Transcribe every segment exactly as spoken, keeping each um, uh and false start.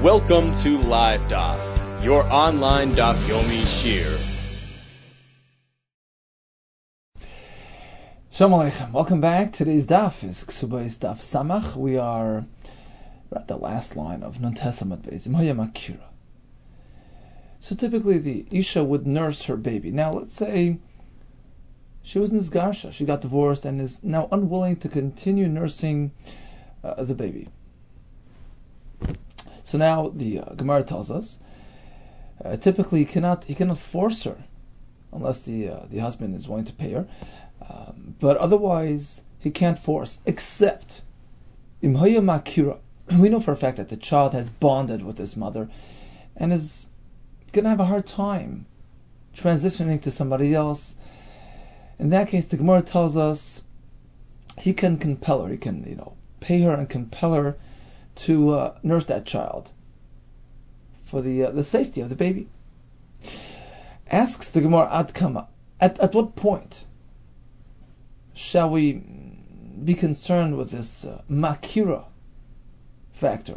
Welcome to Live Daf, your online Daf Yomi Shir. Shalom Aleichem. Welcome back. Today's Daf is Ksubais Daf Samach. We are at the last line of Nun Tes Amud Beis. Imhaya Makira. So typically the Isha would nurse her baby. Now let's say she was Nizgarsha. She got divorced and is now unwilling to continue nursing uh, the baby. So now the uh, Gemara tells us, uh, typically he cannot he cannot force her, unless the uh, the husband is willing to pay her. Um, but otherwise he can't force, except Imhaya Makira. We know for a fact that the child has bonded with his mother and is going to have a hard time transitioning to somebody else. In that case, the Gemara tells us he can compel her. He can, you know, pay her and compel her to uh, nurse that child for the uh, the safety of the baby. Asks the Gemara Ad Kama, at at what point shall we be concerned with this uh, makira factor?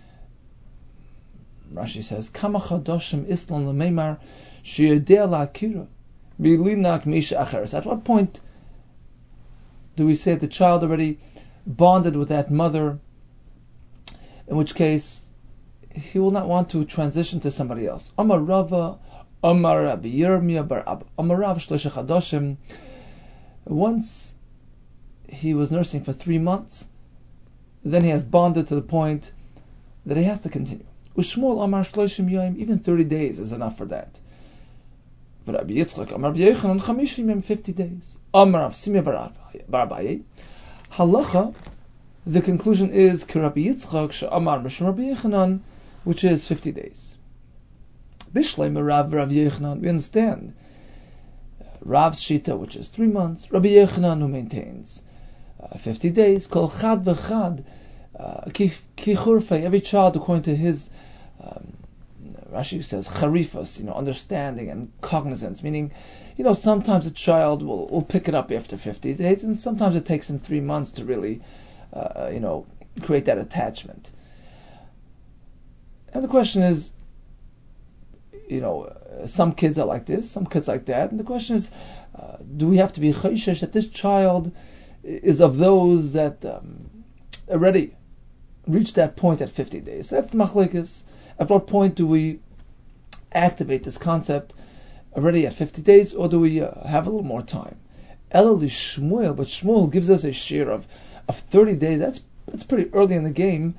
Rashi says, Kama chadoshim islan l'meimar sheyodea la'akira b'linak misha acheres. At what point do we say that the child already bonded with that mother, in which case he will not want to transition to somebody else? Amar Rava, Amar Rabbi Yirmiyah bar Abba, Amar Rav Shlosha Chadoshim. Once he was nursing for three months, then he has bonded to the point that he has to continue. Ushmol Amar Shloshim Yoim, even thirty days is enough for that. But Rabbi Yitzchak, Amar Rabbi Yochanan, Chamishim Yom, fifty days. Amar Rav Simya bar Abaye. Halacha, the conclusion is Rabbi Yitzchak she'amar Mishum Rabbi Yochanan, which is fifty days. Bishlei Rav Rav Yochanan, we understand Rav's Shita, which is three months. Rabbi Yochanan, who maintains uh, fifty days. Kol chad v'chad ki churfei, every child according to his um, Rashi says charifas, you know, understanding and cognizance, meaning, you know, sometimes a child will, will pick it up after fifty days, and sometimes it takes him three months to really, uh, you know, create that attachment. And the question is, you know, uh, some kids are like this, some kids like that, and the question is, uh, do we have to be chayshish that this child is of those that um, already reached that point at fifty days? That's the machlekes. At what point do we activate this concept already at fifty days, or do we uh, have a little more time? Elali Shmuel, but Shmuel gives us a share of, of thirty days. That's that's pretty early in the game.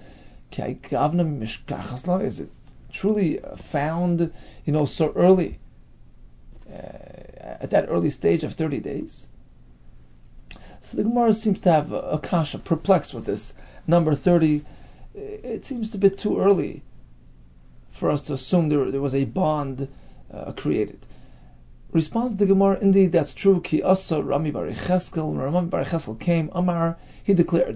Is it truly found, you know, so early, uh, at that early stage of thirty days? So the Gemara seems to have a, a kasha, perplexed with this number thirty. It seems a bit too early for us to assume there, there was a bond uh, created. Responds the Gemara, indeed that's true. Ki asa Rami bar Yecheskel, when Rami bar Yecheskel came, Amar, he declared,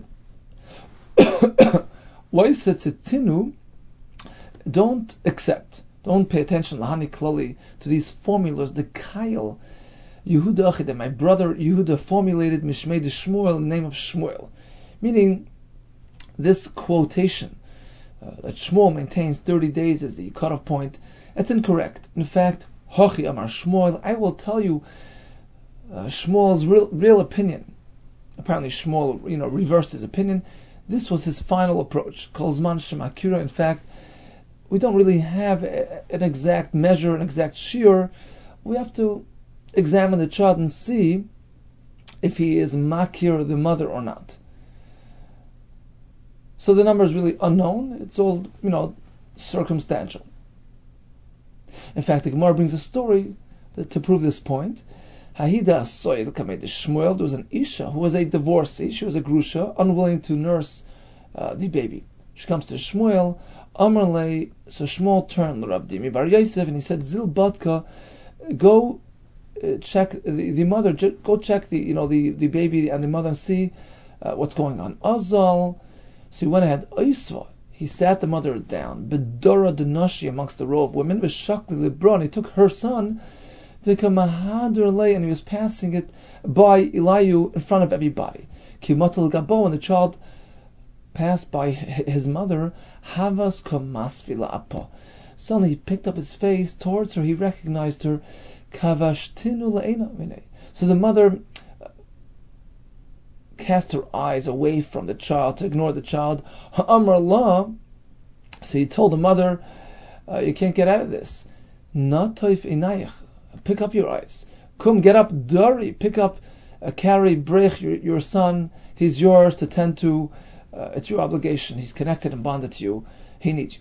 don't accept, don't pay attention, lahani klali, to these formulas, the kail, Yehuda Achid, my brother Yehuda formulated Mishmei de Shmuel in the name of Shmuel. Meaning, this quotation, uh, that Shmuel maintains thirty days as the cutoff point, that's incorrect. In fact, Hochi Amar Shmuel, I will tell you uh, Shmuel's real, real opinion. Apparently Shmuel, you know, reversed his opinion. This was his final approach. Kol Zman Shemakira. In fact, we don't really have a, an exact measure, an exact shiur. We have to examine the child and see if he is makir the mother or not. So the number is really unknown. It's all, you know, circumstantial. In fact, the Gemara brings a story that, to prove this point. Hahida Soid Kamed Shmuel, there was an Isha who was a divorcee. She was a grusha, unwilling to nurse uh, the baby. She comes to Shmuel. Amarle, so Shmuel turned to Rav Dimi bar Yosef and he said, Zil Batka, go uh, check the, the mother. Go check the you know the, the baby and the mother and see uh, what's going on. Azal. So he went ahead. Oisva. He sat the mother down. Bedora Denashi amongst the row of women. V'shakli Lebron. He took her son. V'kamahadr and he was passing it by Elihu in front of everybody. Kimatel Gabo, and the child passed by his mother, Havas kamasvila apa. Suddenly he picked up his face towards her. He recognized her. Kavashtinu le'ena. So the mother cast her eyes away from the child to ignore the child. Ha'amar la. So he told the mother, uh, you can't get out of this. Natoif inayich. Pick up your eyes. Kum, get up. Dari, pick up, uh, carry, brech, your, your son. He's yours to tend to. Uh, it's your obligation. He's connected and bonded to you. He needs you.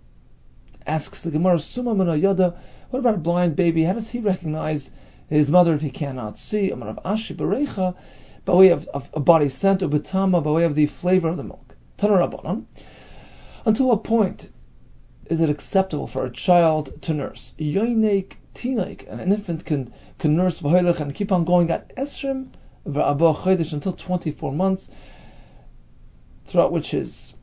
Asks the Gemara, Suma mina yada. What about a blind baby? How does he recognize his mother if he cannot see? Amar Rav Ashi bereicha, by way of, of a body scent, or betama, by way of the flavor of the milk. Tanu Rabbanan. Until what point is it acceptable for a child to nurse? Yoinek tinaik, an infant can can nurse v'hoilech and keep on going at esrim v'abah chodesh until twenty-four months, throughout which his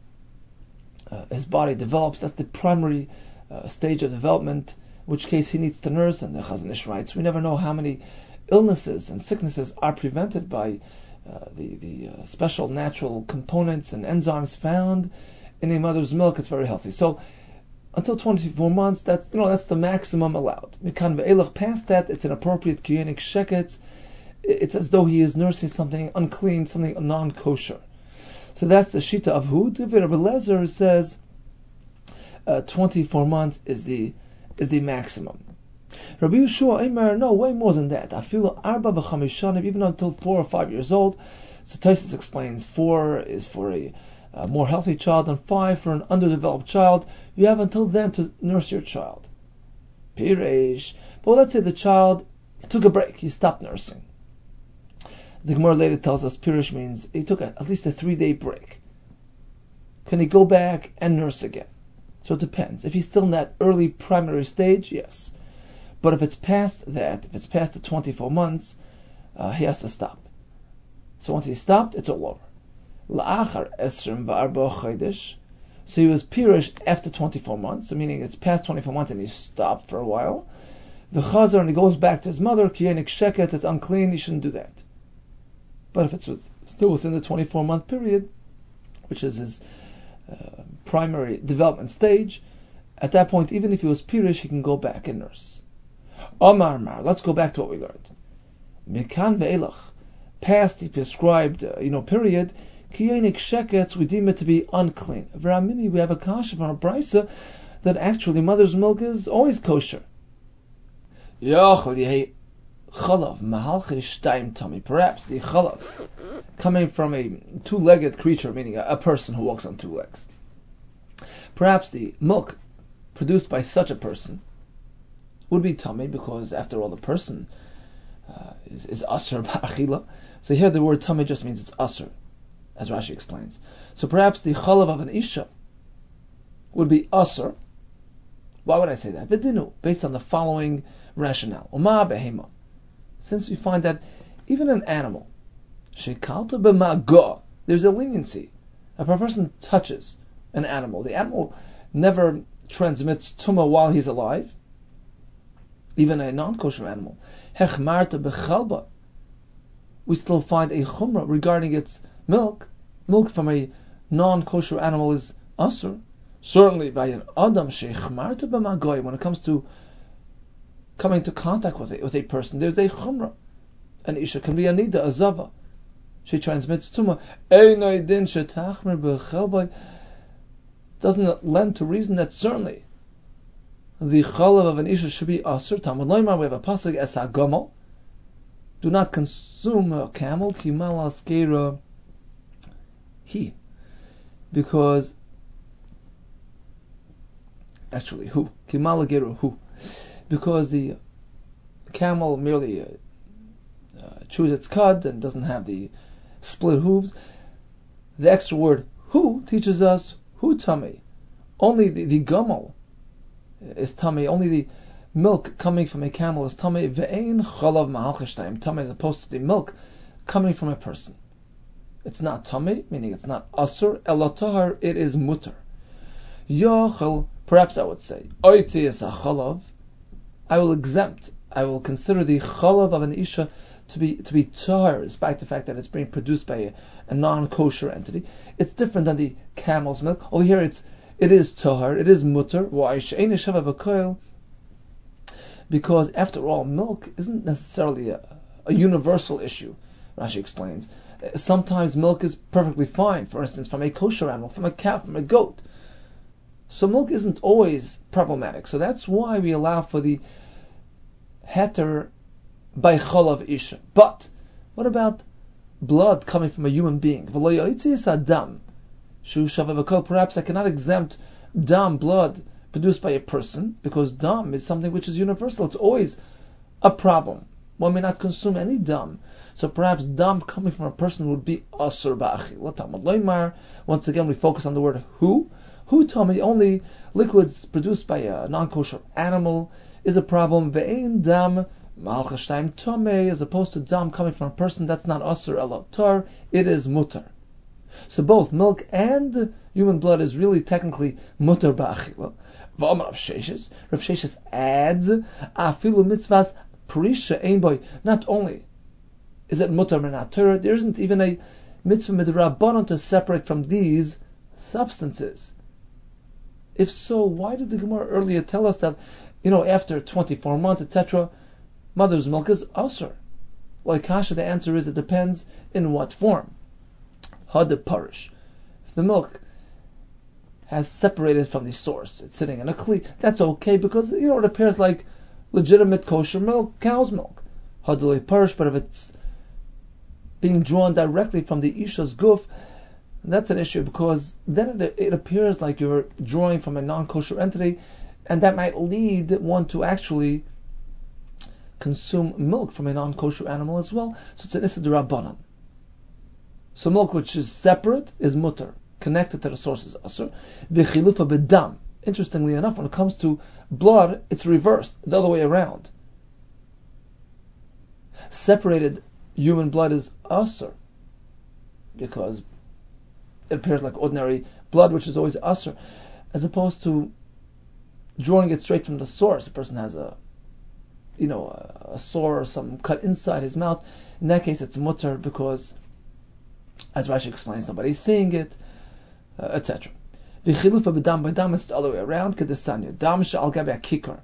uh, his body develops. That's the primary uh, stage of development. In which case he needs to nurse, and the Chazon Ish writes, we never know how many illnesses and sicknesses are prevented by uh, the the uh, special natural components and enzymes found in a mother's milk. It's very healthy. So until twenty-four months, that's you know that's the maximum allowed. Mikan ve'elach, past that, it's an appropriate kiyenic sheketz. It's as though he is nursing something unclean, something non-kosher. So that's the shita of Hu. Rabbi Lezer says uh, twenty-four months is the is the maximum. Rabbi Yeshua Eimer, no, way more than that. I feel arba v'chamishanim, even until four or five years old. So Tosfos explains four is for a A more healthy child, and five for an underdeveloped child. You have until then to nurse your child. Piresh. But let's say the child took a break. He stopped nursing. The Gemara later tells us Piresh means he took a, at least a three-day break. Can he go back and nurse again? So it depends. If he's still in that early primary stage, yes. But if it's past that, if it's past the twenty-four months, uh, he has to stop. So once he stopped, it's all over. La'achar esrim v'arba chodesh. So he was pirish after twenty-four months, so meaning it's past twenty-four months and he stopped for a while. V'chazar, and he goes back to his mother, kiyenik sheket, it's unclean, he shouldn't do that. But if it's with, still within the twenty-four month period, which is his uh, primary development stage, at that point, even if he was pirish, he can go back and nurse. Omar mar, let's go back to what we learned. Mikan ve'elach, past the prescribed, uh, you know, period, kiyenik sheketz, we deem it to be unclean. V'ramini, we have a kasha from a brisa that actually mother's milk is always kosher. Yochel yehi chalav mahalchish shtaim tami. Perhaps the chalav coming from a two-legged creature, meaning a, a person who walks on two legs. Perhaps the milk produced by such a person would be tami, because after all, the person uh, is, is asr ba'achila. So here the word tami just means it's asr, as Rashi explains. So perhaps the chalav of an isha would be asr. Why would I say that? B'dinu, based on the following rationale. Uma behema. Since we find that even an animal, shekalta b'ma'ga, there's a leniency. If a person touches an animal, the animal never transmits tumah while he's alive, even a non-kosher animal. Hechmarta b'chalba, we still find a chumrah regarding its milk. Milk from a non-kosher animal is asur. Certainly by an adam sheichmarta b'magoy, when it comes to coming into contact with a, with a person, there's a chumrah. An isha can be a nida, a zava. She transmits tumah. Einay din shetachmer b'chalba. Doesn't it lend to reason that certainly the chalav of an isha should be asur? Talmud Loimar, we have a pasuk es hagamol. Do not consume a camel, kimal askera he, because actually who kimal askera who, because the camel merely uh, uh, chews its cud and doesn't have the split hooves. The extra word who teaches us who tummy. Only the, the gumel is tummy. Only the milk coming from a camel is tummy. Ve'ein chalav ma'alchishtaim tummy, as opposed to the milk coming from a person. It's not tummy, meaning it's not asur. Elotahar, it is mutter. Yochel, perhaps I would say, oitzi es chalav. I will exempt. I will consider the chalav of an isha to be to be tahor, despite the fact that it's being produced by a, a non-kosher entity. It's different than the camel's milk. Over here, it's it is tahor, it is mutter. Why? She'ein shava v'koil. Because after all, milk isn't necessarily a, a universal issue. Rashi explains. Sometimes milk is perfectly fine. For instance, from a kosher animal, from a cow, from a goat. So milk isn't always problematic. So that's why we allow for the heter by cholav isha. But what about blood coming from a human being? Perhaps I cannot exempt dam, blood produced by a person, because dam is something which is universal. It's always a problem. One may not consume any dam. So perhaps dam coming from a person would be asur ba'achil. Once again, we focus on the word who. Who told me only liquids produced by a non-kosher animal is a problem. Ve'ein dam malchashtayim tomei, as opposed to dam coming from a person that's not asur elo tar, it is mutar. So both milk and human blood is really technically mutar ba'achila. V'amar Rav Sheshes, Rav Sheshes adds, afilu mitzvahs prisha ein boy. Not only is it mutar menat Torah, there isn't even a mitzvah midrabanan to separate from these substances. If so, why did the Gemara earlier tell us that, you know, after twenty-four months, et cetera, mother's milk is asur? Like Kasha, the answer is it depends in what form. Had parish. If the milk has separated from the source, it's sitting in a kli, that's okay because, you know, it appears like legitimate kosher milk, cow's milk. Had parish, but if it's being drawn directly from the isha's guf, that's an issue, because then it, it appears like you're drawing from a non-kosher entity, and that might lead one to actually consume milk from a non-kosher animal as well. So it's an issa d'Rabbanan. So milk which is separate is mutter, connected to the source is asur. V'chilufa b'dam. Interestingly enough, when it comes to blood, it's reversed, the other way around. Separated human blood is asur, because it appears like ordinary blood, which is always asur, as opposed to drawing it straight from the source. A person has a, you know, a, a sore or some cut inside his mouth. In that case, it's mutter because, as Rashi explains, nobody's seeing it, uh, et cetera. V'chilufa b'dam b'dam is the other way around. Kedesanya dam she'al gabe kikar.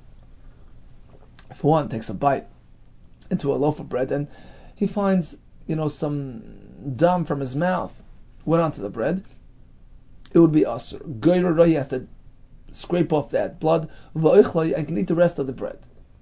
If one takes a bite into a loaf of bread and he finds, you know, some dam from his mouth went onto the bread, it would be asur. Goyra, he has to scrape off that blood, v'oichloi, and can eat the rest of the bread.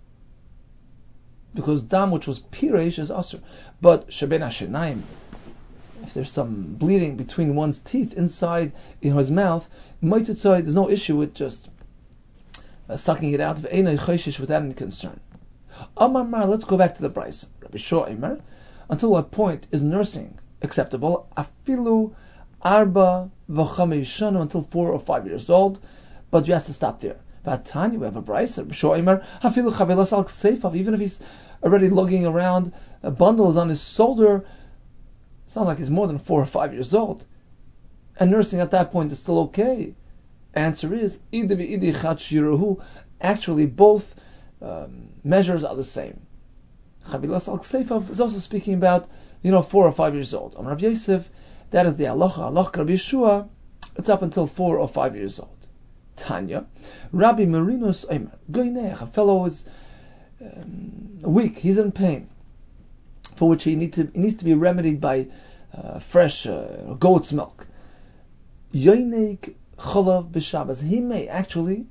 Because dam, which was pireish, is asur. But sheben hashenayim, if there's some bleeding between one's teeth inside, you know, his mouth, moititzoi, there's no issue with just uh, sucking it out, v'einai choishish, without any concern. Amar mar, let's go back to the brayso. Rabbi Shua Eimer, until what point is nursing acceptable? Afilu arba v'chamei shana, until four or five years old, but you have to stop there. Vatani, we have a brayso. Shoimer afilu chavelas al kseifov, even if he's already lugging around a bundles on his shoulder, sounds like he's more than four or five years old, and nursing at that point is still okay. Answer is idi v'idi chad shiruhu. Actually, both um, measures are the same. Chavelas al kseifov is also speaking about, you know, four or five years old. Amar Rav Yosef, that is the halacha. Halacha Rabbi Yeshua, it's up until four or five years old. Tanya, Rabbi Marinus Eimer, goynech, a fellow is um, weak, he's in pain, for which he, need to, he needs to be remedied by uh, fresh uh, goat's milk. Yoinek cholav b'Shabbos, he may actually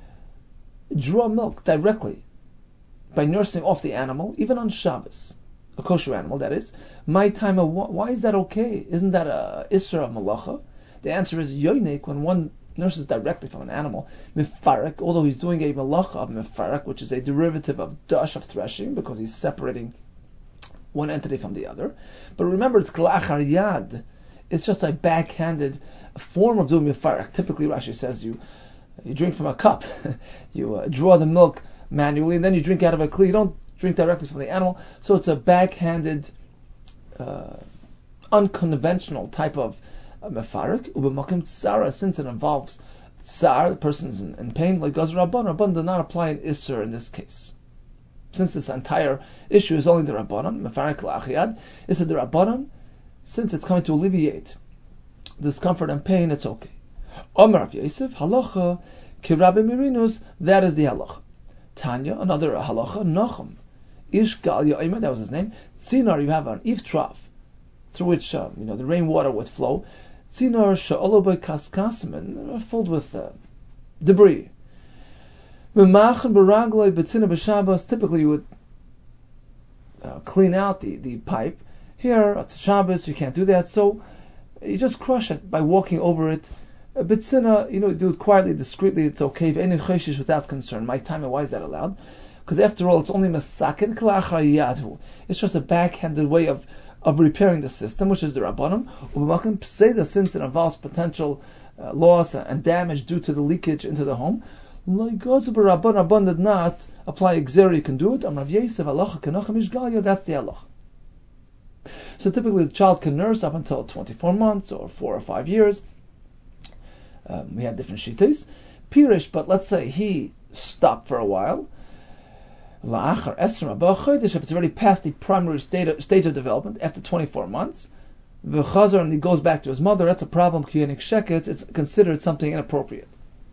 draw milk directly by nursing off the animal, even on Shabbos. A kosher animal, that is. My time, why is that okay? Isn't that a isra of malacha? The answer is yoinek, when one nurses directly from an animal, mifarak, although he's doing a malacha of mifarak, which is a derivative of dash, of threshing, because he's separating one entity from the other. But remember, it's klachar yad. It's just a backhanded form of doing mifarak. Typically, Rashi says you you drink from a cup, you uh, draw the milk manually, and then you drink out of a kli. You don't drink directly from the animal, so it's a backhanded, uh, unconventional type of uh, mefarik. Ubemakim tsara, since it involves tsar, the person's in, in pain, like Gaz Rabban, Rabban did not apply an isser in this case. since this entire issue is only the Rabbanon, Mefarik La'achiyad, is it the Rabbanon? Since it's coming to alleviate discomfort and pain, it's okay. Omar Rav Yosef, halacha ki Rabbi Mirinus, that is the halacha. Tanya, another halacha, Nachum, Ish Gal Yoimer, that was his name. Tzinar, you have an eave trough through which um, you know the rainwater would flow. Tzinar she'olobai kaskasim, filled with uh, debris. Typically, you would uh, clean out the, the pipe. Here, at Shabbos, you can't do that, so you just crush it by walking over it. A bitzina, you know, do it quietly, discreetly, it's okay. Any cheshish without concern. My time, why is that allowed? Because after all, it's only masakin kalachar yadhu. It's just a backhanded way of, of repairing the system, which is the Rabbanim. U'b'makim pseida, since it involves potential uh, loss and damage due to the leakage into the home. Like God, Rabban did not apply exer, you can do it. Amrav Yosef, halacha kenochem ishgalya, that's the halacha. So typically the child can nurse up until twenty-four months or four or five years. Um, we had different shittas. Pirish, but let's say he stopped for a while. La'achar esrim haba chodesh, if it's already past the primary stage of, stage of development, after twenty-four months, v'chazar, and he goes back to his mother, that's a problem. It's considered something inappropriate.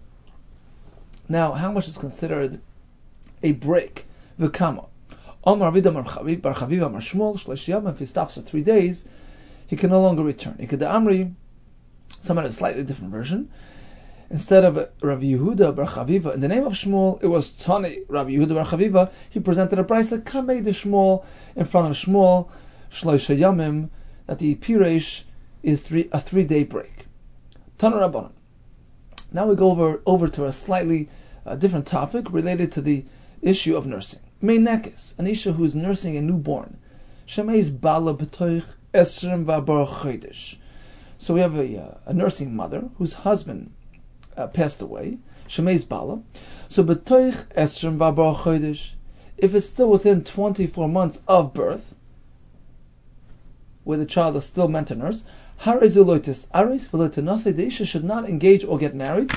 Now, how much is considered a break? V'kama. Omar Avida Bar Chaviva Amar Shmuel Shlesh Yom, if he stops for three days, he can no longer return. Ikeda Amri, some had a slightly different version. Instead of Rav Yehuda Bar Chaviva, in the name of Shmuel, it was Tani Rav Yehuda Bar Chaviva. He presented a brisa Kamei de Shmuel in front of Shmuel Shlesh Yomim, that the Piresh is three, a three-day break. Tana Rabbanan. Now we go over, over to a slightly uh, different topic related to the issue of nursing. Meinekes, an isha who is nursing a newborn. Shemei's bala b'toich esrim v'abar chodesh. So we have a, uh, a nursing mother whose husband uh, passed away. Shemei's bala. So b'toich esrim v'abar chodesh. If it's still within twenty-four months of birth, where the child is still meant to nurse, Harizulotis Aris Velotinase, the Isha should not engage or get married.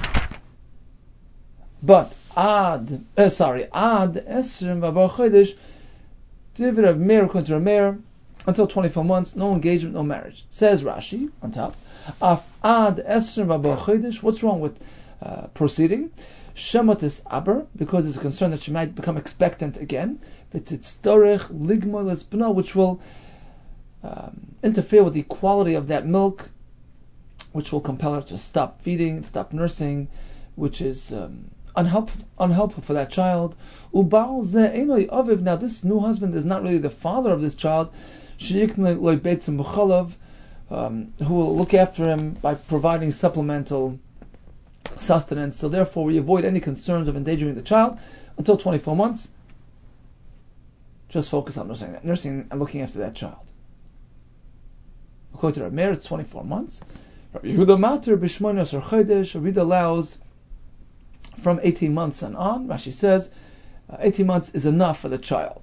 But Ad uh, sorry, Ad Esrim Vabar Chodesh, Divid of Meir contra Meir, until twenty-four months, no engagement, no marriage. Says Rashi on top. Af Ad Esrim Vabar Chodesh, what's wrong with uh, proceeding? Shemotis Aber, because it's a concern that she might become expectant again. V'titztorech Ligma Letzbna, which will Um, interfere with the quality of that milk, which will compel her to stop feeding, stop nursing, which is um, unhelpful, unhelpful for that child. Ubal ze enoi aviv. Now, this new husband is not really the father of this child. Um, who will look after him by providing supplemental sustenance. So, therefore, we avoid any concerns of endangering the child until twenty-four months. Just focus on nursing, that, nursing and looking after that child. According to Rav Meir, it's twenty-four months. Rabbi Yehuda Mater b'shmonos or chodesh. Rabbi Yehuda allows from eighteen months and on. Rashi says uh, eighteen months is enough for the child.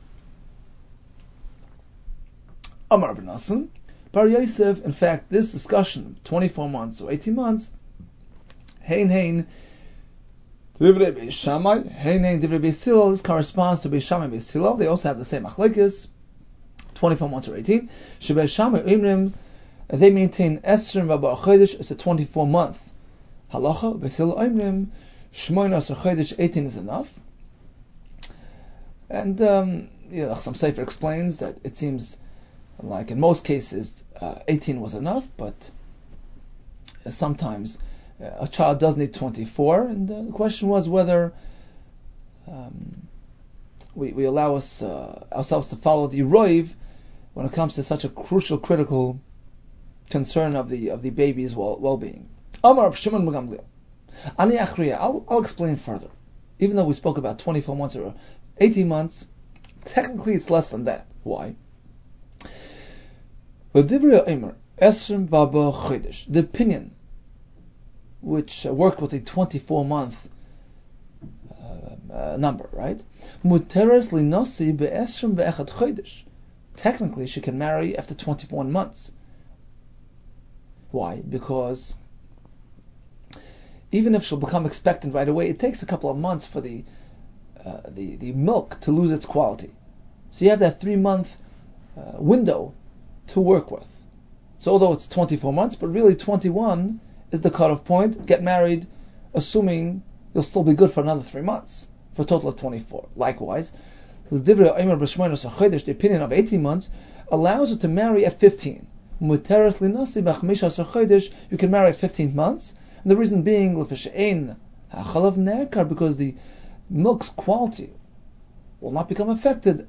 Amar ben Nasan, Bar Yosef. In fact, this discussion, twenty-four months or eighteen months, hein hein divrei Beis Shammai, hein hein divrei Beis Hillel. This corresponds to Beis Shammai Beis Hillel. They also have the same machlekes. twenty-four months or eighteen. Shebei Shammai Imrim, they maintain Esrim Vabar Chodesh is a twenty-four month halacha. Beis Hillel Imrim, Shmonos or Chodesh, eighteen is enough. And um, yeah, some Sefer explains that it seems like in most cases uh, eighteen was enough, but uh, sometimes uh, a child does need twenty-four. And uh, the question was whether um, we, we allow us uh, ourselves to follow the Roiv when it comes to such a crucial, critical concern of the of the baby's well, well-being. Amar Shimon Gamliel. Ani Achriya. I'll I'll explain further. Even though we spoke about twenty-four months or eighteen months, technically it's less than that. Why? The opinion which worked with a twenty-four month uh, uh, number, right? Muteres linosi be'esrim be'echad chodesh. Technically, she can marry after twenty-one months. Why? Because even if she'll become expectant right away, it takes a couple of months for the uh, uh, the, the milk to lose its quality. So you have that three month uh, window to work with. So although it's twenty-four months, but really twenty-one is the cutoff point. Get married, assuming you'll still be good for another three months, for a total of twenty-four. Likewise, the opinion of eighteen months allows you to marry at fifteen. You can marry at fifteen months, and the reason being because the milk's quality will not become affected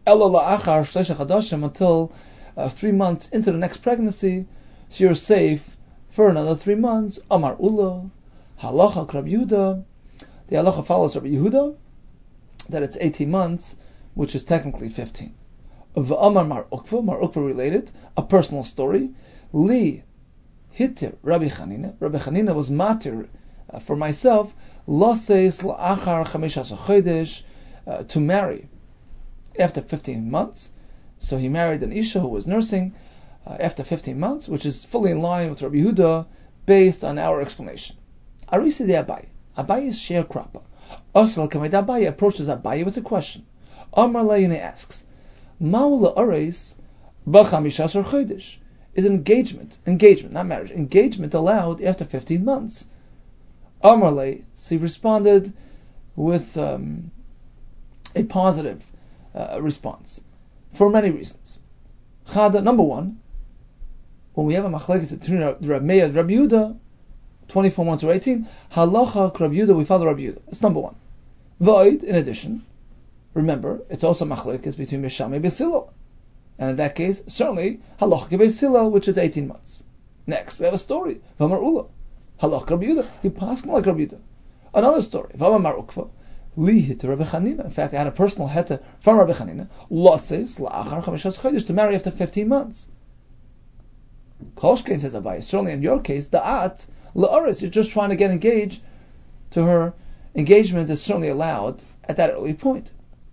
until uh, three months into the next pregnancy, so you're safe for another three months. Amar Ula, halacha Rabbi Yehuda. The halacha follows Rabbi Yehuda that it's eighteen months, which is technically fifteen. V'amar Mar Ukva, Mar Ukva related, a personal story. Li hitir Rabbi Chanina. Rabbi Chanina was matir uh, for myself, laseis la'achar chamishas chodesh, uh, to marry after fifteen months. So he married an Isha who was nursing uh, after fifteen months, which is fully in line with Rabbi Yehuda based on our explanation. Arisi de Abaye. Abaye is sharecropper. Asal Kamed Abaye approaches Abaye with a question. Amar Layine asks, Ma'ula Ares B'chamishas chodesh. Is engagement, engagement, not marriage, engagement allowed after fifteen months? Amar Lay, so he responded with um, a positive uh, response for many reasons. Chada, number one, when we have a machlekes between Rabbi Meir and Rabbi Yehuda, twenty-four months or eighteen, halacha Rabbi Yehuda, we follow Rabbi Yehuda. That's number one. Void, in addition, remember, it's also machlekes between Misham and Beis Hillel. And in that case, certainly, halacha Beis Hillel, which is eighteen months. Next, we have a story. V'amar Ula, halacha Rabbi Yehuda, he passed like Rabbi Yehuda. Another story. V'amar Mar Ukva, li hita Rabbi Chanina. In fact, I had a personal heta from Rabbi Chanina, lases la'achar chamishas chodesh, to marry after fifteen months. Kolshkein says Abaye, certainly in your case, the at la'aris, you're just trying to get engaged to her. Engagement is certainly allowed at that early point.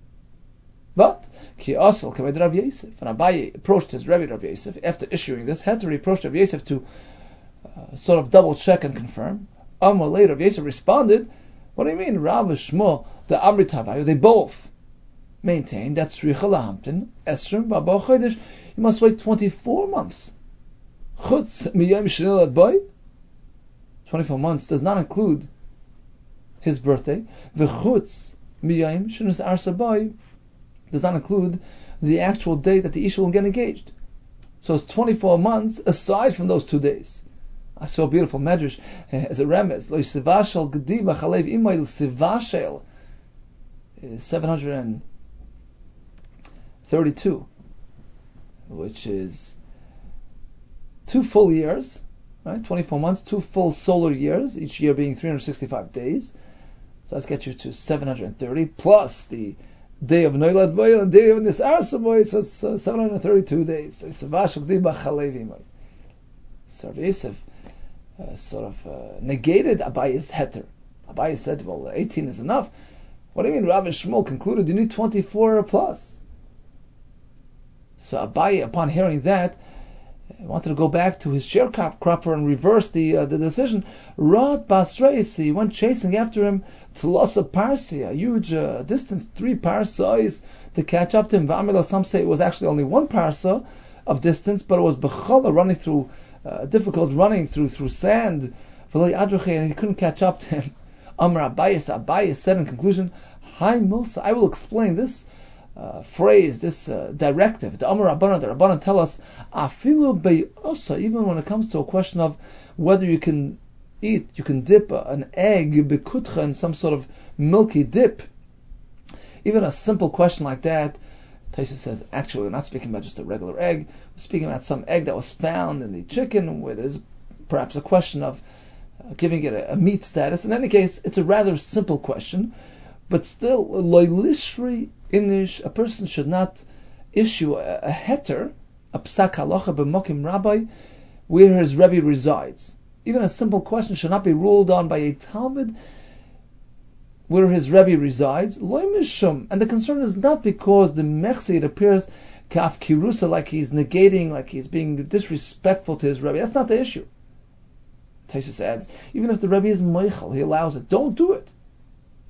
But Ki Asal Kamed Rav Yosef, and Abaye approached his Rebbe Rav Yosef after issuing this. Had to approach Rav Yosef to uh, sort of double check and confirm. Amar later, Rav Yosef responded, "What do you mean, Rav Shmuel, the Amrit Abaye? They both maintain that Tzricha Lahamtin Esrim Baba Chodesh. You must wait twenty-four months. Chutz Miyam Shnil Adbay. Twenty-four months does not include his birthday. V'chutz Miyam Shnil Arsabai does not include the actual day that the Isha will get engaged. So it's twenty-four months aside from those two days." I saw a beautiful medrash as a remez. Lo sivashel gediba chalev imayl sivashel is seven hundred thirty-two, which is two full years, right? twenty-four months, two full solar years, each year being three hundred sixty-five days. So let's get you to seven hundred thirty plus the day of Noilad Boy and day of Nisar Saboy, so it's uh, seven hundred thirty-two days. So Rav Yosef uh, sort of uh, negated Abaye's heter. Abaye said, well, eighteen is enough. What do you mean? Rav Shmuel concluded you need twenty-four plus. So Abaye, upon hearing that, wanted to go back to his sharecropper and reverse the uh, the decision. Rod Basreis, he went chasing after him to Lasa Parsi, a huge uh, distance, three parsas to catch up to him. V'amila, some say it was actually only one parsa of distance, but it was Bechala running through, uh, difficult running through through sand, and he couldn't catch up to him. Amr Abayis, Abayis said in conclusion, Hi Milsa, I will explain this Uh, phrase, this uh, directive. The Amar Rabbanan, the Rabbanan tell us, afilu be'osa, even when it comes to a question of whether you can eat, you can dip uh, an egg bekutcha in some sort of milky dip. Even a simple question like that, Taisa says, actually we're not speaking about just a regular egg, we're speaking about some egg that was found in the chicken, where there's perhaps a question of uh, giving it a, a meat status. In any case, it's a rather simple question, but still, loylishri inish, a person should not issue a, a heter, a psak halacha b'mokim rabbi, where his rebbe resides. Even a simple question should not be ruled on by a talmid where his rebbe resides. Loy mishum, and the concern is not because the mechsi, it appears kaf kirusa, like he's negating, like he's being disrespectful to his rebbe. That's not the issue. Taisus adds, even if the rebbe is meichel, he allows it. Don't do it.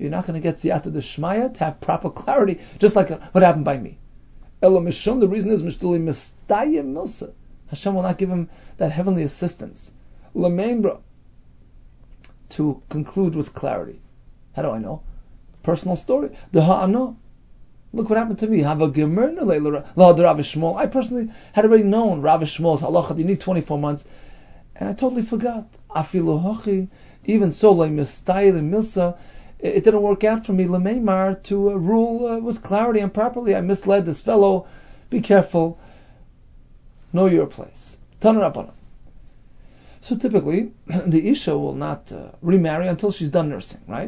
You're not going to get Siyata D'Shmaya to have proper clarity, just like what happened by me. Ela Mishum, the reason is Mishtuli Mistaya Milsa. Hashem will not give him that heavenly assistance. Lamembra, to conclude with clarity. How do I know? Personal story. The Ha'ano. Look what happened to me. I personally had already known Rav Shmuel's halacha. You need twenty-four months. And I totally forgot. Even so, like milsa, it didn't work out for me, Lameimar, to uh, rule uh, with clarity and properly. I misled this fellow. Be careful. Know your place. Turn it up on him. So typically, the Isha will not uh, remarry until she's done nursing, right?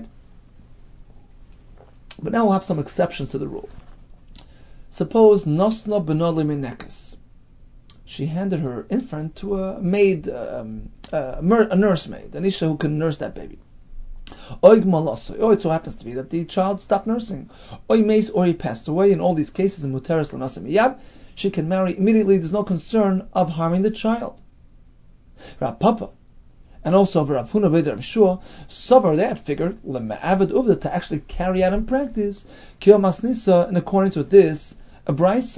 But now we'll have some exceptions to the rule. Suppose Nosna Benoli Minekas. She handed her infant to a maid, um, a, a nursemaid, an Isha who can nurse that baby. Oig Malaso. Oh, it so happens to be that the child stopped nursing. Oy Meis, or he passed away. In all these cases, in Muteris Lanasa Miyad, she can marry immediately. There's no concern of harming the child. Rav Papa, and also Rav Huna Veder Rav Shua, suffer that figured lema'avad uvda, to actually carry out in practice kiyom masnisa, in accordance with this a brisa.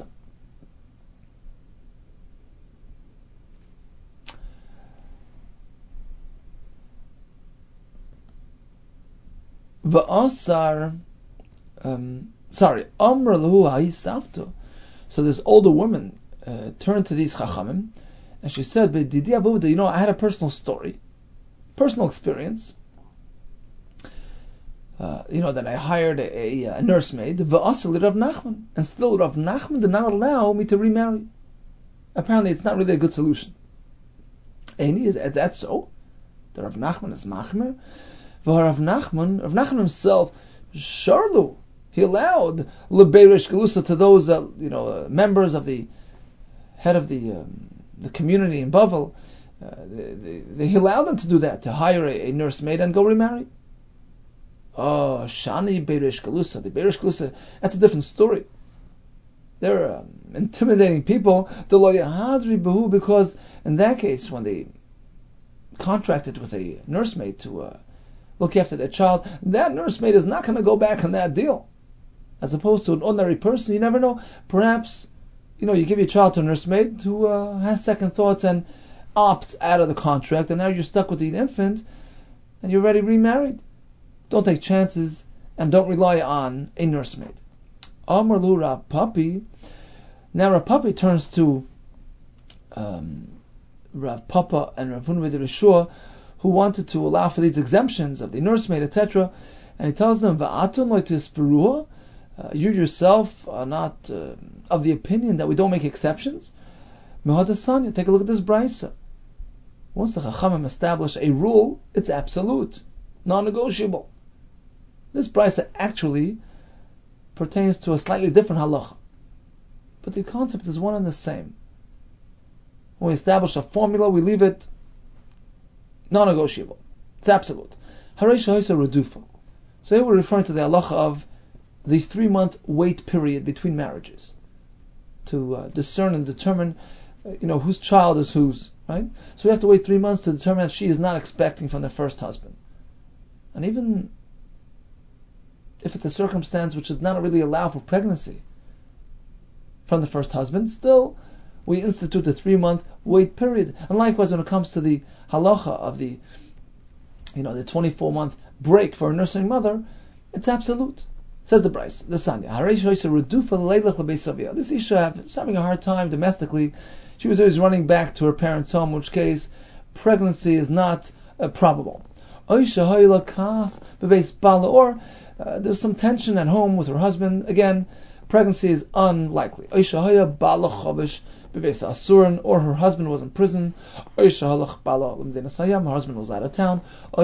Va'asar, um, sorry, Amr lahu ha'isavto. So this older woman uh, turned to these chachamim, and she said, you know, I had a personal story, personal experience, uh, you know, that I hired a, a, a nursemaid, v'asali Rav Nachman, and still Rav Nachman did not allow me to remarry. Apparently it's not really a good solution. And is, is that so? The Rav Nachman is machmer. Rav Nachman, Rav Nachman himself, Sharlu, he allowed Lebeirish Galusa to those, uh, you know, uh, members of the head of the um, the community in Bavel. Uh, they, they, he allowed them to do that, to hire a, a nursemaid and go remarry. Oh, Shani Beirish Galusa, the Beirish Galusa, that's a different story. They're um, intimidating people. Because in that case, when they contracted with a nursemaid to uh, look after their child, that nursemaid is not going to go back on that deal. As opposed to an ordinary person, you never know. Perhaps, you know, you give your child to a nursemaid who uh, has second thoughts and opts out of the contract, and now you're stuck with the infant, and you're already remarried. Don't take chances, and don't rely on a nursemaid. Amar lu Rav Papi. Now Rav Papi turns to um, Rav Papa and Rav Huna Veder Rav Shua, who wanted to allow for these exemptions of the nursemaid, et cetera. And he tells them, "Va'atum lo tisperuha." You yourself are not uh, of the opinion that we don't make exceptions. Mehadasanya, take a look at this brisa. Once the Chachamim establish a rule, it's absolute, non-negotiable. This brisa actually pertains to a slightly different halacha, but the concept is one and the same. When we establish a formula, we leave it non-negotiable. It's absolute. Hareisha hoisa redufa. So here we're referring to the halacha of the three-month wait period between marriages to uh, discern and determine, uh, you know, whose child is whose, right? So we have to wait three months to determine that she is not expecting from their first husband. And even if it's a circumstance which does not really allow for pregnancy from the first husband, still we institute a three-month wait period. And likewise, when it comes to the halacha of the, you know, the twenty-four-month break for a nursing mother, it's absolute. Says the Bryce, the Sanya. This Isha was having a hard time domestically. She was always running back to her parents' home, in which case pregnancy is not uh, probable. Or uh, there's some tension at home with her husband. Again, pregnancy is unlikely. Or her husband was in prison. Her husband was out of town.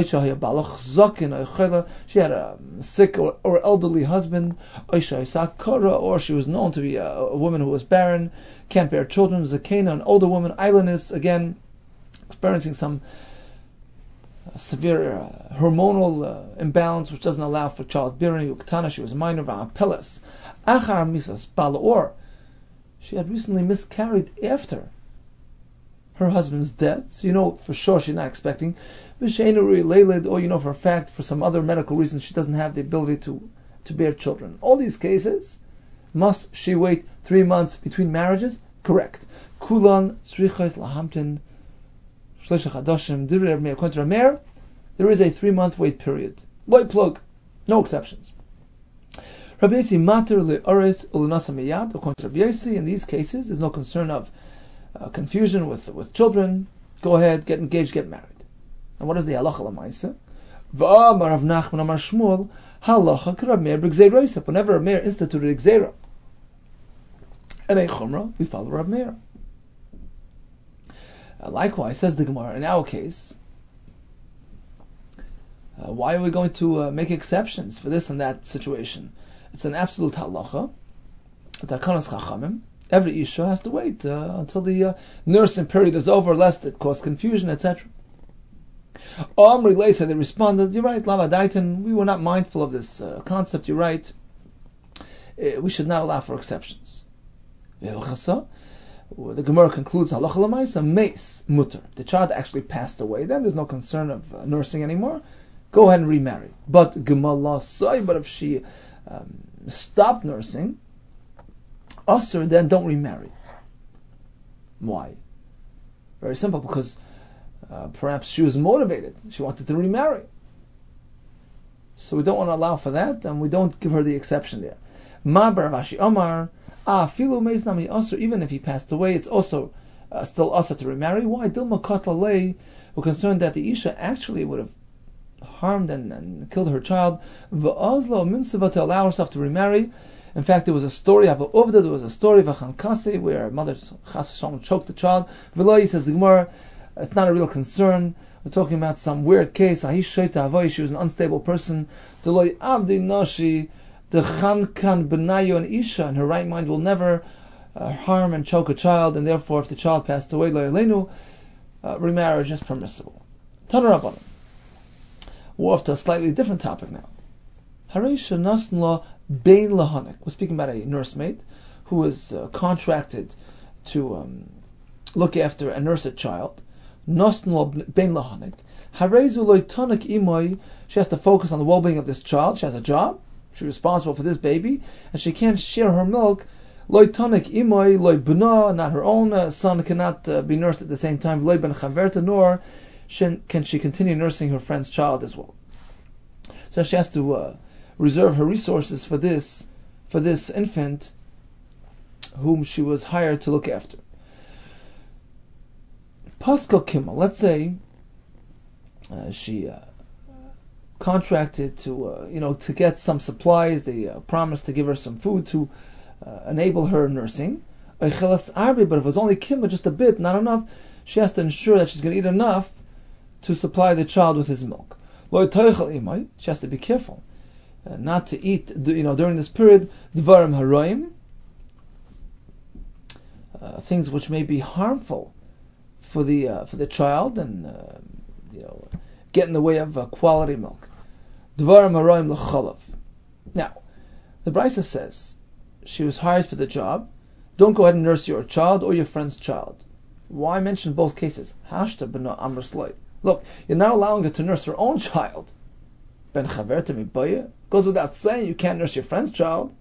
She had a sick or, or elderly husband. Or she was known to be a, a woman who was barren, can't bear children. Zakena, an older woman, islandess, again experiencing some uh, severe uh, hormonal uh, imbalance which doesn't allow for childbearing. Uktana, she was a minor. Peles. Achar misas balaor. She had recently miscarried after her husband's death, so you know for sure she's not expecting, or you know for a fact, for some other medical reason, she doesn't have the ability to, to bear children. All these cases, must she wait three months between marriages? Correct. Kulan tzrichos lahamtin shloisha chadashim divrei Rav Meir. According to Rav Meir, there is a three-month wait period. Light plug, no exceptions. Rabbi Yossi mater le'ores u'lunasa miyad. According to Rabbi Yossi, in these cases, there's no concern of uh, confusion with with children. Go ahead, get engaged, get married. And what is the halacha l'maisa? V'amar Rav Nachman amar Shmuel halacha k'Rav Meir b'gzeiros. Whenever Rav Meir instituted gzeira and a chumrah, we follow Rav Meir. Uh, likewise, says the Gemara, in our case, uh, why are we going to uh, make exceptions for this and that situation? It's an absolute halacha. Takanas chachamim. Every isha has to wait uh, until the uh, nursing period is over, lest it cause confusion, et cetera. Omri Leisa, they responded, you're right, Lava Daitan, we were not mindful of this uh, concept, you're right. Uh, we should not allow for exceptions. The Gemara concludes, halacha l'maisa, meis mutter. The child actually passed away, then there's no concern of uh, nursing anymore. Go ahead and remarry. But Gemala say, but if she um, stopped nursing, usher, then don't remarry. Why? Very simple, because uh, perhaps she was motivated. She wanted to remarry. So we don't want to allow for that, and we don't give her the exception there. Ma bar Rashi Omar, ah, filu meis nami usher, even if he passed away, it's also uh, still usher to remarry. Why? Dilma katalei, we're concerned that the Isha actually would have harmed and, and killed her child. V'azlo minsava, to allow herself to remarry. In fact, there was a story of Uvda, there was a story of a Chankase where her mother Chas v'shalom choked the child. V'loi, says the Gemara, it's not a real concern. We're talking about some weird case. Ahish sheita avoy, she was an unstable person. Deloi abdi nashi, the Chankan benayo an isha, and her right mind will never uh, harm and choke a child, and therefore if the child passed away, lo yaleinu, uh, remarriage is permissible. Tana Rabbanan. We're off to a slightly different topic now. Hareisha nasnla bein lahanik. We're speaking about a nursemaid who was uh, contracted to um, look after and nurse a child. Nasnla bein lahanik. Hareizu loitanik imoy. She has to focus on the well-being of this child. She has a job. She's responsible for this baby, and she can't share her milk. Loitanik imoy loy b'na. Not her own uh, son cannot uh, be nursed at the same time. Loy ben chaverta, nor can she continue nursing her friend's child as well. So she has to uh, reserve her resources for this for this infant whom she was hired to look after. Pasko Kimmel, let's say uh, she uh, contracted to uh, you know to get some supplies. They uh, promised to give her some food to uh, enable her nursing. But if it was only Kimmel, just a bit, not enough, she has to ensure that she's going to eat enough to supply the child with his milk. She has to be careful uh, not to eat, you know, during this period, dvarim haroim, uh, things which may be harmful for the uh, for the child and uh, you know get in the way of uh, quality milk. Dvarim haroim l'chalav. Now, the Brisa says she was hired for the job. Don't go ahead and nurse your child or your friend's child. Why mention both cases? Hashta b'na amr. Look, you're not allowing her to nurse her own child. Ben chaverta mibaya, goes without saying you can't nurse your friend's child.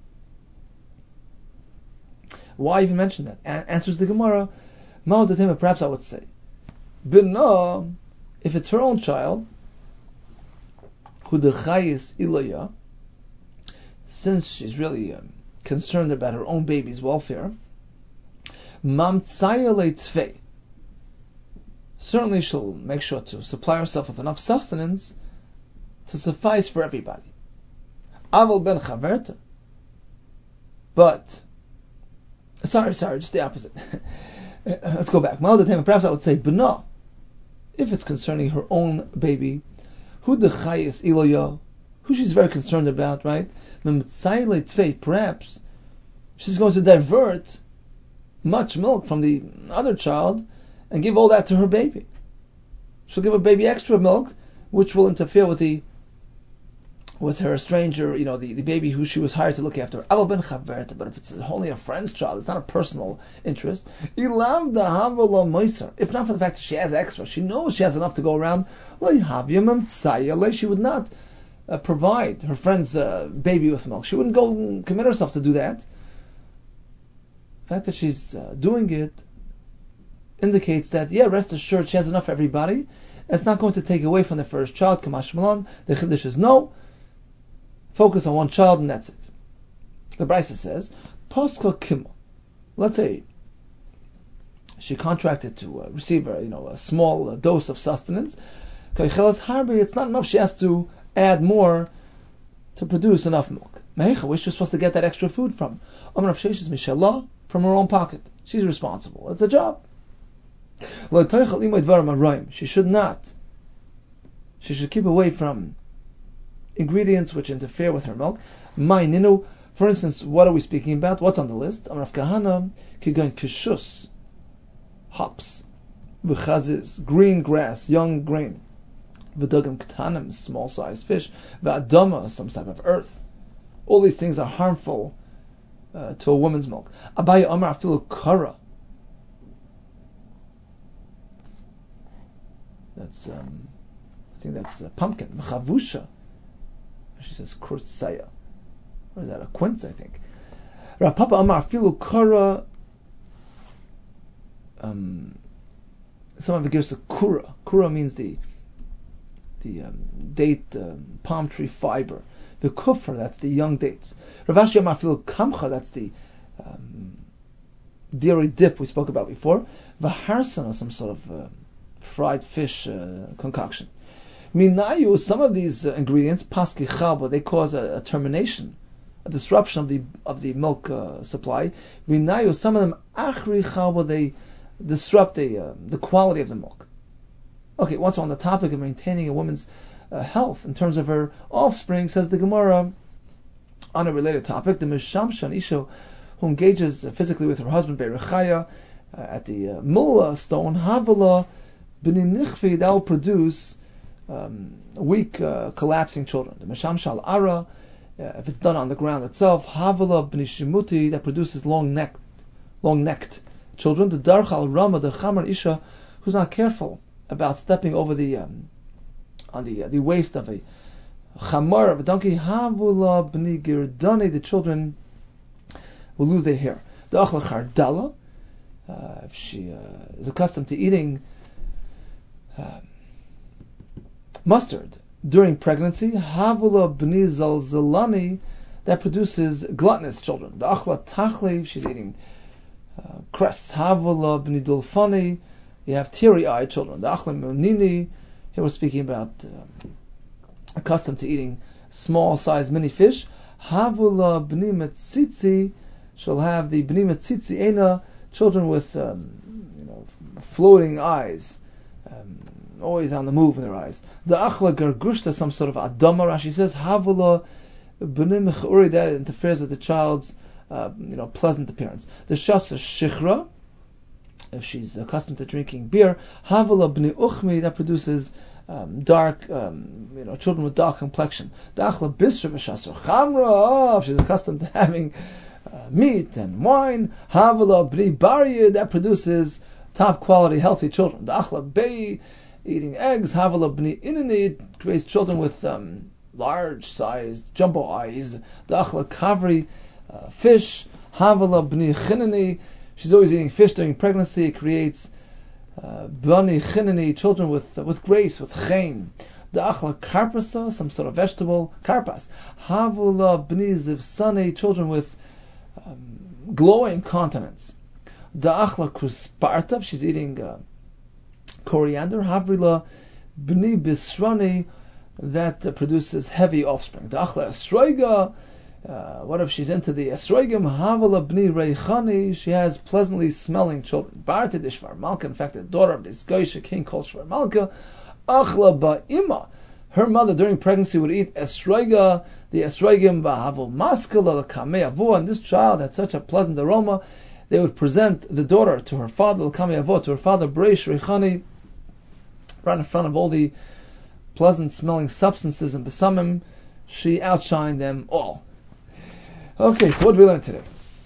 Why even mention that? A- answers the Gemara. Ma'odatem, perhaps I would say, b'na, if it's her own child, hu dechayis ilaya, since she's really um, concerned about her own baby's welfare, mamtzaya leitzvei, certainly she'll make sure to supply herself with enough sustenance to suffice for everybody. Aval ben chaverta. But, sorry, sorry, just the opposite. Let's go back. Perhaps I would say, b'na, if it's concerning her own baby, hu dechayis iloya, who she's very concerned about, right? Perhaps she's going to divert much milk from the other child and give all that to her baby. She'll give her baby extra milk, which will interfere with the with her stranger, you know, the, the baby who she was hired to look after. But if it's only a friend's child, it's not a personal interest. If not for the fact that she has extra, she knows she has enough to go around, she would not uh, provide her friend's uh, baby with milk. She wouldn't go and commit herself to do that. The fact that she's uh, doing it indicates that, yeah, rest assured, she has enough for everybody. It's not going to take away from the first child. Kamash Malan. The Chiddush is no. Focus on one child and that's it. The Brisa says, Paska Kimmel. Let's say she contracted to uh, receive a, you know, a small uh, dose of sustenance. It's not enough. She has to add more to produce enough milk. Where's she supposed to get that extra food from? From her own pocket. She's responsible. It's a job. She should not. She should keep away from ingredients which interfere with her milk. Ma'ininu, for instance, what are we speaking about? What's on the list? Amrav Kahana, kigan kishus, hops, v'chazis, green grass, young grain, v'dagam ketanim, small-sized fish, v'adama, some type of earth. All these things are harmful uh, to a woman's milk. Abaya Amar afilu kara. That's, um, I think that's a pumpkin. V'chavusha. She says kurtzaya. What is that? A quince, I think. Rapapa Amar filu kara. Um, some of it gives a kura. Kura means the the um, date um, palm tree fiber. The kufr, that's the young dates. Ravashi Amar filu kamcha, that's the um, dairy dip we spoke about before. Vaharsana, some sort of uh, fried fish uh, concoction. Minayu, some of these uh, ingredients, paski chaba, they cause a, a termination, a disruption of the of the milk uh, supply. Minayu, some of them achri chaba, they disrupt the uh, the quality of the milk. Okay, once on the topic of maintaining a woman's uh, health in terms of her offspring, says the Gemara on a related topic, the mishamshan isha who engages physically with her husband be'rechaya uh, at the uh, mullah stone havala b'ni nichvi, that will produce Um, weak, uh, collapsing children. The Masham Shal Ara, uh, if it's done on the ground itself, Havala B'ni Shimuti, that produces long-necked, long-necked children. The Darchal Rama, the Chamar Isha, who's not careful about stepping over the um, on the uh, the waist of a Chamar, of a donkey, Havula B'ni Girdani, the children will lose their hair. The Achla Chardala, uh, if she uh, is accustomed to eating uh, mustard during pregnancy, Havula B'ni Zalzalani, that produces gluttonous children. The Achla Tachli, she's eating uh, crusts. Havula B'ni Dulfani, you have teary-eyed children. The Achla Munini, here we're speaking about uh, accustomed to eating small-sized mini fish. Havula B'ni Metzitzi, she'll have the B'ni Metzitzi Ena, children with um, you know floating eyes. Um, always on the move in their eyes. The achla gargushta, some sort of adama, Rashi says, havula b'nei mechuri, that interferes with the child's uh, you know pleasant appearance. The shasa shichra, if she's accustomed to drinking beer, havula b'nei uchmi, that produces um, dark, um, you know, children with dark complexion. The achla bisra v'shasa chamra, if she's accustomed to having uh, meat and wine, havula b'nei barya, that produces top quality healthy children. The achla bei, eating eggs, Havala B'ni Inani, creates children with um, large-sized jumbo eyes. The Achla Kavri, uh, fish, Havala B'ni Chinani, she's always eating fish during pregnancy, creates uh, B'ni Chinani, children with uh, with grace, with chen. The Achla Karpasa, some sort of vegetable, Karpas. Havala B'ni Zivsani, children with um, glowing countenance. The Achla Kruspartav, she's eating Uh, coriander, Havrila B'ni Bisrani, that uh, produces heavy offspring. The Achla Esroiga, uh, what if she's into the Esroigim? Havala B'ni Reichani, she has pleasantly smelling children. Barta de Shvar Malka, in fact, the daughter of this Goysha king called Shvar Malka. Achla Ba'ima, her mother during pregnancy would eat Esroiga, the Esroigim Ba'havu Maskala, the Kamei Avu, and this child had such a pleasant aroma. They would present the daughter to her father, L'kamei Avu, to her father, Breish Reichani, right in front of all the pleasant smelling substances and besamim, she outshined them all. Okay, so what did we learn today?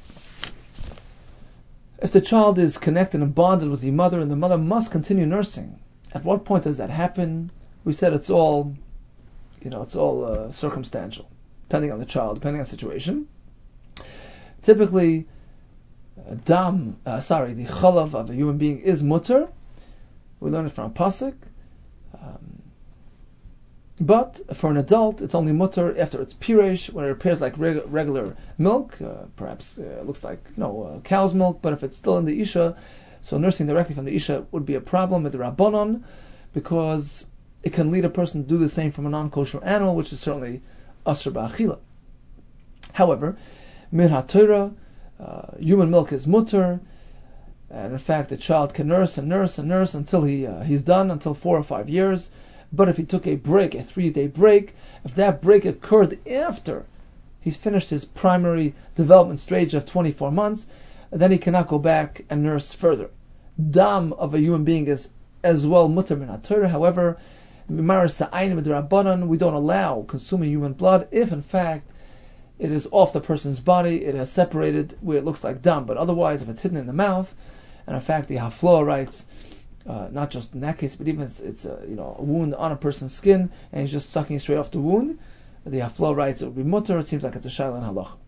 If the child is connected and bonded with the mother, and the mother must continue nursing, at what point does that happen? We said it's all, you know, it's all uh, circumstantial, depending on the child, depending on the situation. Typically, uh, dam, uh, sorry, the chalav of a human being is mutter. We learn it from a pasuk. Um, but for an adult, it's only mutter after it's piresh, when it appears like reg- regular milk, uh, perhaps uh, looks like you know uh, cow's milk. But if it's still in the isha, so nursing directly from the isha would be a problem with the rabbanon, because it can lead a person to do the same from a non-kosher animal, which is certainly asr ba'achila. However, min haTorah, uh, human milk is mutter, and in fact, the child can nurse and nurse and nurse until he uh, he's done, until four or five years. But if he took a break, a three-day break, if that break occurred after he's finished his primary development stage of twenty-four months, then he cannot go back and nurse further. Dam of a human being is as well mutter min haTorah. However, we don't allow consuming human blood if in fact it is off the person's body, it has separated where it looks like dam. But otherwise, if it's hidden in the mouth, and in fact the Hafloah writes, uh, not just in that case, but even it's, it's a you know a wound on a person's skin, and he's just sucking straight off the wound, the Hafloah writes it would be mutter. It seems like it's a shayla in halach.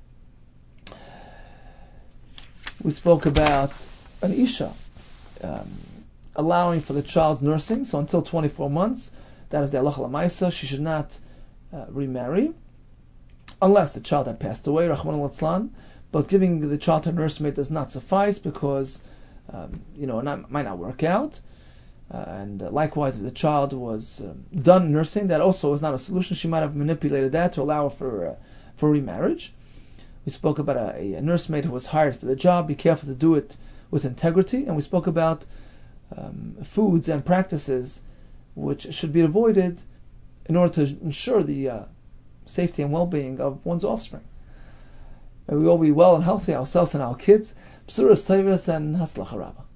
We spoke about an isha um, allowing for the child's nursing, so until twenty-four months, that is the halacha l'maisa. She should not uh, remarry, unless the child had passed away, Rahman al-Atzlan. But giving the child to a nursemaid does not suffice, because um, you know it not, might not work out. Uh, and uh, likewise, if the child was um, done nursing, that also is not a solution. She might have manipulated that to allow for uh, for remarriage. We spoke about a, a nursemaid who was hired for the job. Be careful to do it with integrity. And we spoke about um, foods and practices which should be avoided in order to ensure the uh, safety and well-being of one's offspring. May we all be well and healthy, ourselves and our kids. B'suras Tevas and Hatzlacha Rabbah.